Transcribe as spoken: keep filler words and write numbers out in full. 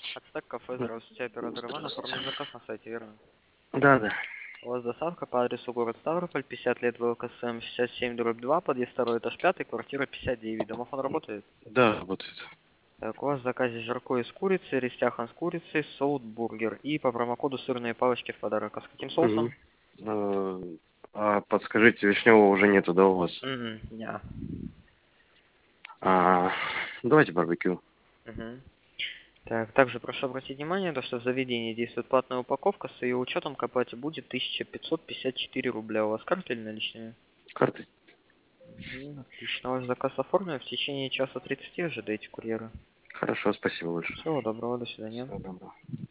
Ацтек кафе, Ну, здравствуйте, оператор Иван, здравствуйте. оформлен заказ на сайте, верно? Да, да. У вас доставка по адресу город Ставрополь, пятьдесят лет ВЛКСМ, шестьдесят семь дробь два, подъезд второй этаж пятый, квартира пятьдесят девять. Домофон работает? Да, работает. Так, у вас в заказе жаркое из курицы, рестяхан с курицей, соут-бургер и по промокоду сырные палочки в подарок. А с каким соусом? Мгм. А, а подскажите, вишневого уже нету, да, у вас? Мгм, ня. А, давайте барбекю. Мгм. Так, также прошу обратить внимание, то, что в заведении действует платная упаковка, с ее учетом к оплате будет тысяча пятьсот пятьдесят четыре рубля. У вас карта или наличные? Карты. Мгм, отлично, ваш заказ оформлен, в течение часа тридцати ожидайте курьера. Хорошо, спасибо большое. Всего доброго, до свидания. Всего доброго.